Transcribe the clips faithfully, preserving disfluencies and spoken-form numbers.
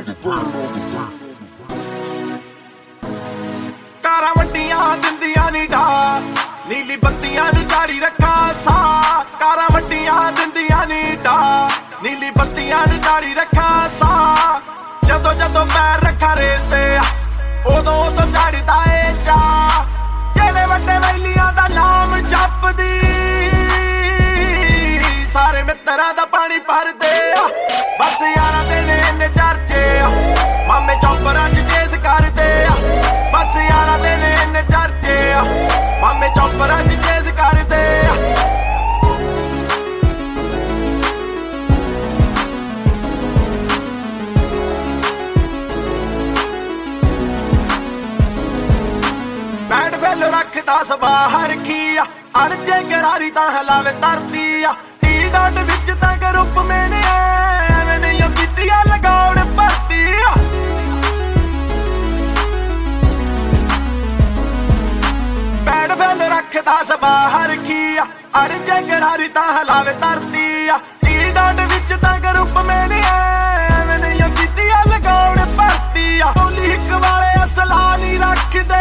ਕਾਰਾਂ ਵੱਡੀਆਂ ਦਿੰਦੀਆਂ ਨੀ ਢਾ ਨੀਲੀ ਬੱਤੀਆਂ ਨੂੰ ਜਾਰੀ ਰੱਖਾ ਸਾ ਕਾਰਾਂ ਵੱਡੀਆਂ ਦਿੰਦੀਆਂ ਨੀ ਢਾ ਨੀਲੀ ਬੱਤੀਆਂ ਨੂੰ ਜਾਰੀ ਰੱਖਾ ਸਾ ਜਦੋਂ ਜਦੋਂ ਪੈਰ ਰੱਖਾ ਰੇਸ ਤੇ ਉਦੋਂ ਉਦੋਂ ਚੜਦਾ ਏ ਚਾ ਜਿਹੜੇ ਵੱਡੇ ਵੈਲੀਆਂ ਦਾ ਨਾਮ ਜਪਦੀ ਸਾਰੇ ਮਿੱਤਰਾਂ ਦਾ ਪਾਣੀ ਭਰਦੇ ਆ ਬਸ ਯਾਰਾਂ ਦੇ ਨੇ ਇੰਨੇ ਚਰਚੇ ਆ ਮਾਮੇ ਚੌਪਰਾਂ ਚ ਚੇਸ ਕਰਦੇ ਆ ਬਸ ਯਾਰਾਂ ਦੇ ਨੇ ਇੰਨੇ ਚਰਚੇ ਆ ਮਾਮੇ ਚੌਪਰਾਂ ਚ ਚੇਸ ਕਰਦੇ ਆ ਬੈਡ ਫੈਲ ਰੱਖਦਾ ਸਬਾਹ ਰੱਖੀ ਆ ਅੜ ਜੇ ਗਰਾਰੀ ਤਾਂ ਹਲਾਵੇ ਧਰਤੀ ਆ ਟੀ ਡਾਟ ਵਿੱਚ ਤਾਂ ਗਰੁੱਪ ਮੈਨੇ ਐਵੇਂ ਨਹੀਂ ਕੀਤੀਆਂ ਲਗਾਉਣ ਭਰਤੀ ਆ ਬੈਡ ਫੈਲ ਰੱਖਦਾ ਸਬਾਹ ਰੱਖੀ ਆ ਅੜ ਜੇ ਗਰਾਰੀ ਤਾਂ ਹਲਾਵੇ ਧਰਤੀ ਆ ਟੀ ਡਾਟ ਵਿੱਚ ਤਾਂ ਗਰੁੱਪ ਮੈਨੇ ਐਵੇਂ ਨਹੀਂ ਕੀਤੀਆਂ ਲਗਾਉਣ ਭਰਤੀ ਆ ਬੋਲੀ ਇੱਕ ਵਾਲੇ ਅਸਲਾ ਨਹੀਂ ਰੱਖਦੇ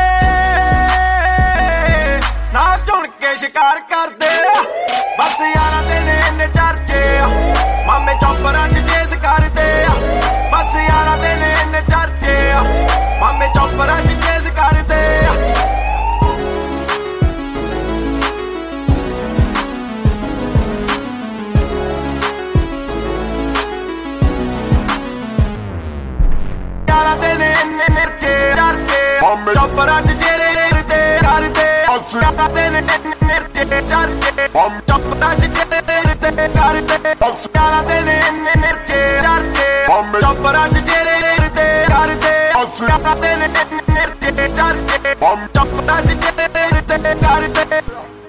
ਨਾ ਝੁਣ ਕੇ ਸ਼ਿਕਾਰ ਕਰਦੇ ਬਸ ਯਾਰਾਂ ਦੇ ਨੇ ਇੰਨੇ ਚਰਚੇ ਆ ਮਾਮੇ ਚੌਪਰਾਂ ਚ ਚੇਸ ਕਰਦੇ ਆ ਬਸ ਯਾਰਾਂ ਦੇ ਨੇ ਇੰਨੇ ਚਰਚੇ ਆ ਮਾਮੇ ਚੌਪਰਾਂ ਚ ਚੇਸ ਕਰਦੇ ਆ ਯਾਰਾਂ ਦੇ ਨੇ ਇੰਨੇ ਮਿਰਚੇ ਚਰਚੇ ਮਾਮੇ ਚੌਪਰਾਂ ਚ ਜਿਹੜੇ ਕਰਦੇ ਕਰਦੇ ਯਾਰਾਂ ਦੇ ਨੇ ਇੰਨੇ ਚਰਚੇ ਮਾਮੇ ਚੌਪਰਾਂ ਚ ਜਿਹੜੇ ਕਰਦੇ ਕਰਦੇ ਯਾਰਾਂ ਦੇ ਨੇ ਇੰਨੇ ਮਿਰਚੇ ਚਰਚੇ ਮਾਮੇ ਚੌਪਰਾਂ ਚ ਜਿਹੜੇ ਕਰਦੇ ਕਰਦੇ ਯਾਰਾਂ ਦੇ ਨੇ ਇੰਨੇ ਮਿਰਚੇ ਚਰਚੇ ਮਾਮੇ ਚੌਪਰਾਂ ਚ ਜਿਹੜੇ ਕਰਦੇ ਕਰਦੇ